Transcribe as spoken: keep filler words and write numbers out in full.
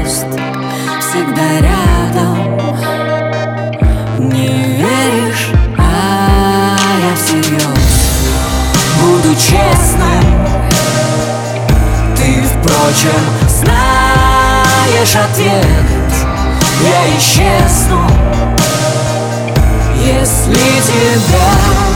звезд всегда рядом. Не веришь, а я всерьез буду честным. Ты, впрочем, знаешь ответ. Я исчезну, если тебя